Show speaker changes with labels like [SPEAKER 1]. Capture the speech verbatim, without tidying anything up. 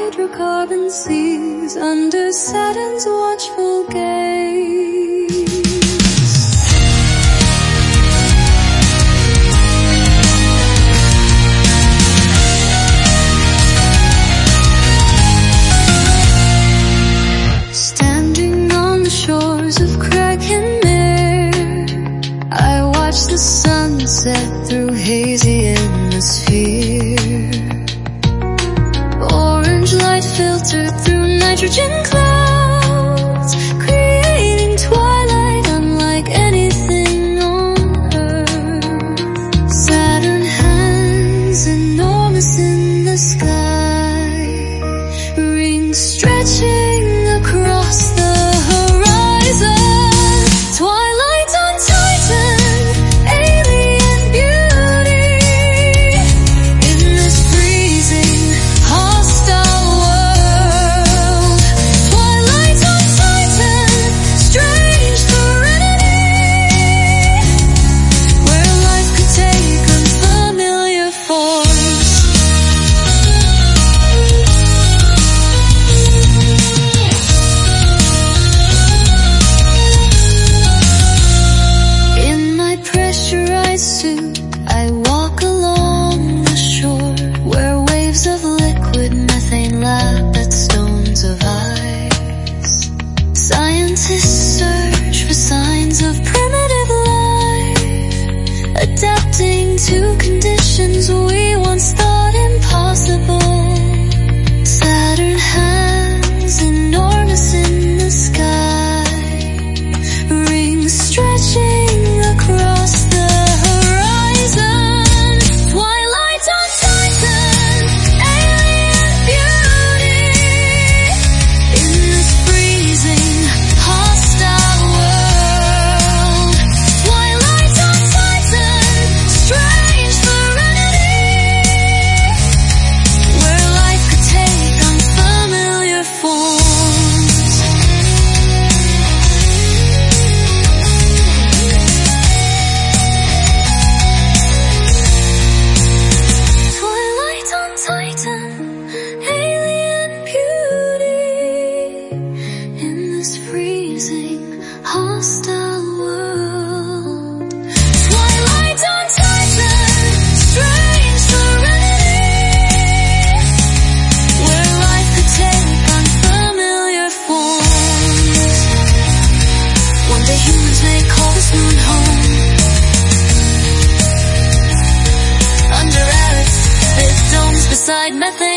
[SPEAKER 1] hydrocarbon seas under Saturn's watchful gaze. Standing on the shores of Kraken Mare, I watch the sunset through hazy atmosphere. Orange light filtered through nitrogen clouds, creating twilight unlike anything on Earth. Saturn hangs enormous in the sky, rings stretching across the horizon. Twilight on Titan, alien beauty, in this freezing, hostile world. Twilight on Titan, strange serenity, where life could take unfamiliar forms. In my pressurized suit, I walk along the shore, where waves of liquid methane lap at stones of ice. Scientists search for signs of primitive life, adapting to conditions we once thought impossible. Saturn hangs enormous in the sky, rings stretching across the horizon. Twilight on Titan, alien beauty, in this freezing, hostile world. Twilight on Titan, strange serenity, where life could take unfamiliar forms. Twilight on Titan, alien beauty, in this freezing, hostile world. Twilight on Titan, strange serenity, where life could take unfamiliar forms. One day humans may call this moon home. Under Earth, there's domes beside methane.